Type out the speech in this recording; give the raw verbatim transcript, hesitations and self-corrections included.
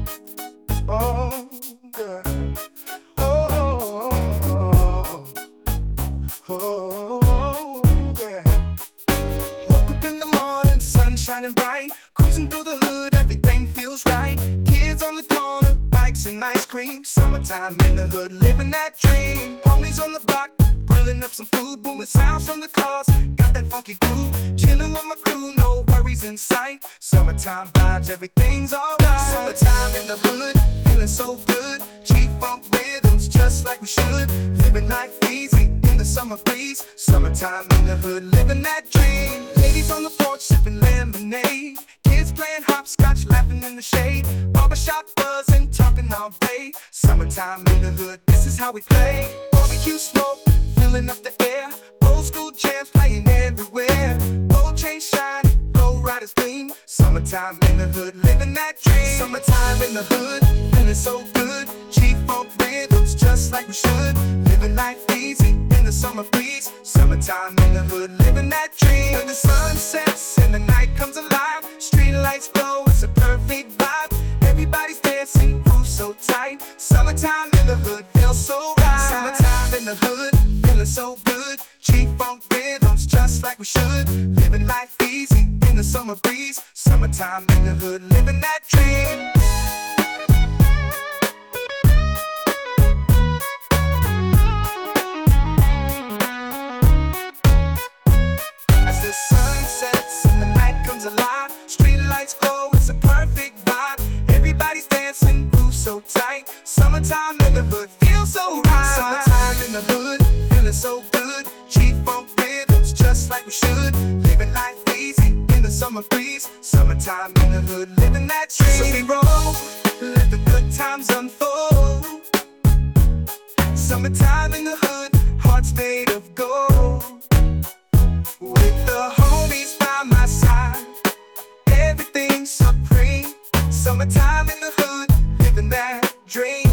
Oh, girl. Oh, oh, oh, oh, yeah. Woke up in the morning, sun shining bright. Cruising through the hood, everything feels right. Kids on the corner, bikes and ice cream. Summertime in the hood, living that dream. Ponies on the block, grilling up some food. Booming sounds from the cars, got that funky groove. Chilling with my crew, no worries in sight. Summertime vibes, everything's alright. Summertime in the hood, feeling so good. G-funk rhythms, just like we should. Living life easy in the summer breeze. Summertime in the hood, living that dream. Ladies on the porch, sipping lemonade. Kids playing hopscotch, laughing in the shade. Barbershop buzzing, talking all day. Summertime in the hood, this is how we play. Barbecue smoke, filling up the air. Old school jams playing everywhere. Gold chain shine, gold riders gleam. Summertime in the hood, living that dream. Summertime in the hood, feeling so good. G-funk rhythms, just like we should. Living life easy in the summer breeze. Summertime in the hood, living that dream. When the sun sets and the night comes alive, street lights glow, it's a perfect vibe. Everybody's dancing, moves so tight. Summertime in the hood, feels so right. Summertime in the hood, feeling so good. G-funk rhythms, just like we should. Living life easy in the summer breeze. Summertime in the hood, living that dream. As the sun sets and the night comes alive, street lights glow, it's a perfect vibe. Everybody's dancing, moves so tight. Summertime in the hood, feels so right. Summertime in the hood, feeling so good. G-funk rhythms, just like we should. Living life easy in the summer breeze. Summertime in the hood, living that dream. So we roll, let the good times unfold. Summertime in the hood, hearts made of gold. With the homies by my side, everything's supreme. Summertime in the hood, living that dream.